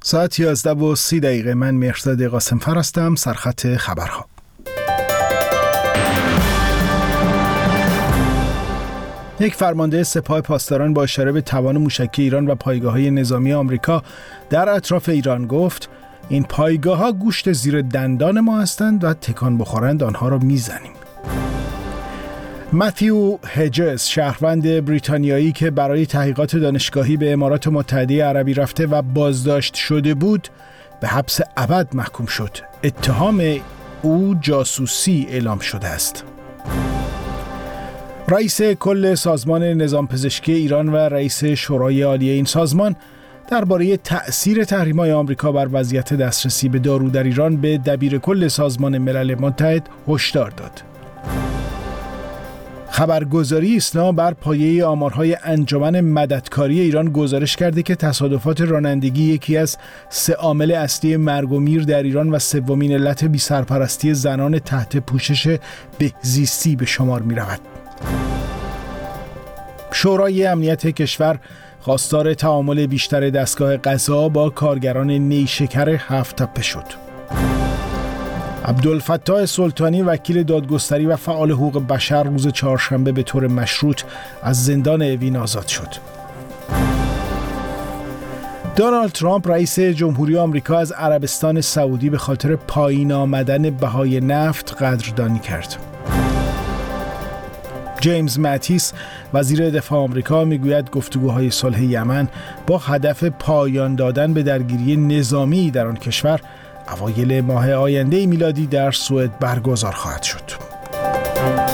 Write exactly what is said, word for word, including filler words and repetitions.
ساعت یازده و سی دقیقه. من مهرداد قاسمفر هستم. سرخط خبرها. یک فرمانده سپاه پاسداران با اشاره به توان موشکی ایران و پایگاه‌های نظامی آمریکا در اطراف ایران گفت این پایگاه‌ها گوشت زیر دندان ما هستند و تکان بخورند آنها را میزنیم. متیو هجز، شهروند بریتانیایی که برای تحقیقات دانشگاهی به امارات متحده عربی رفته و بازداشت شده بود، به حبس ابد محکوم شد. اتهام او جاسوسی اعلام شده است. رئیس کل سازمان نظام پزشکی ایران و رئیس شورای عالی این سازمان درباره تأثیر تحریم‌های آمریکا بر وضعیت دسترسی به دارو در ایران به دبیر کل سازمان ملل متحد هشدار داد. خبرگزاری ایسنا بر پایه آمارهای انجمن مددکاری ایران گزارش کرده که تصادفات رانندگی یکی از سه عامل اصلی مرگ و میر در ایران و سومین علت بی‌سرپرستی زنان تحت پوشش بهزیستی به شمار می رود. شورای امنیت کشور خواستار تعامل بیشتر دستگاه قضا با کارگران نیشکر هفت تپه شد. عبدالفتاح سلطانی، وکیل دادگستری و فعال حقوق بشر، روز چهارشنبه به طور مشروط از زندان اوین آزاد شد. دونالد ترامپ، رئیس جمهوری آمریکا، از عربستان سعودی به خاطر پایین آمدن بهای نفت قدردانی کرد. جیمز ماتیس، وزیر دفاع آمریکا، میگوید گفتگوهای صلح یمن با هدف پایان دادن به درگیری نظامی در آن کشور اوایل ماه آینده میلادی در سوئد برگزار خواهد شد.